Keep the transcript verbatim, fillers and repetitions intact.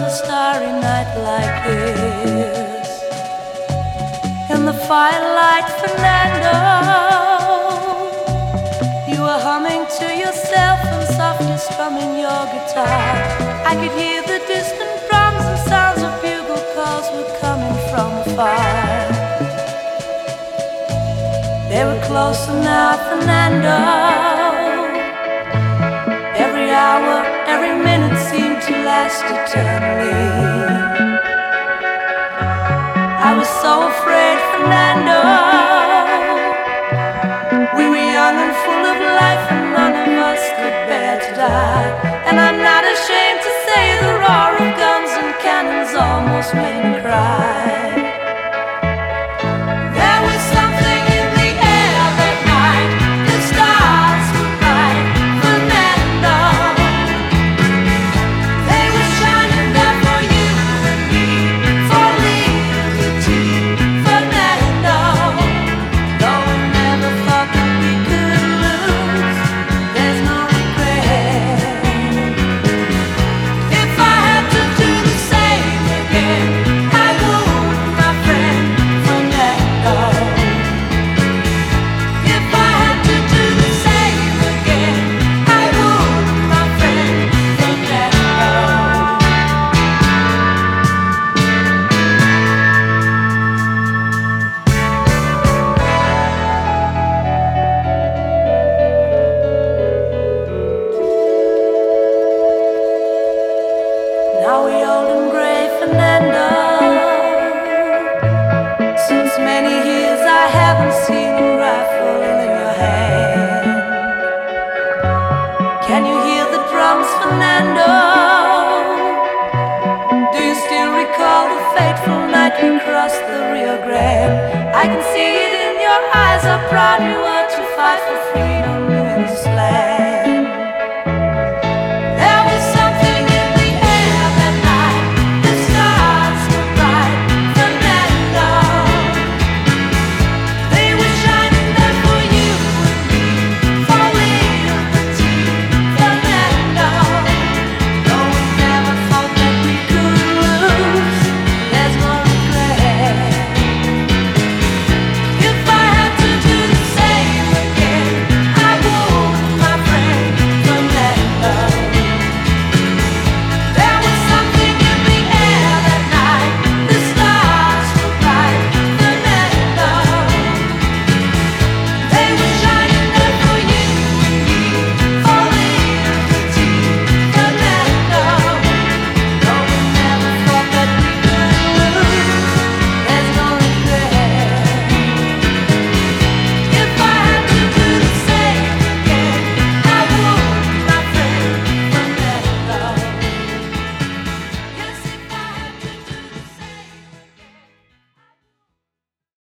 a starry night like this. In the firelight, Fernando, you were humming to yourself and softly strumming your guitar. I could hear the distant drums and sounds of bugle calls were coming from afar. They were closer now, Fernando. Every hour, every minute seemed to last eternally. I was so afraid, Fernando. We were young and full of life, and none of us could bear to die. And I'm not ashamed to say the roar of guns and cannons almost made me cry. There was something in the air that night. The stars were bright, Fernando. They were shining there for you and me, for liberty, Fernando. Though we never thought that we could lose, there's no regret. If I had to do the same again, I would, my friend Fernando. If I had to do the same again, I would, my friend Fernando. Now we old and gray, Fernando. Since many years I haven't seen a rifle in your hand. Can you hear the drums, Fernando? Do you still recall the fateful night we crossed the Rio Grande? I can see it in your eyes, how proud you were to fight for freedom.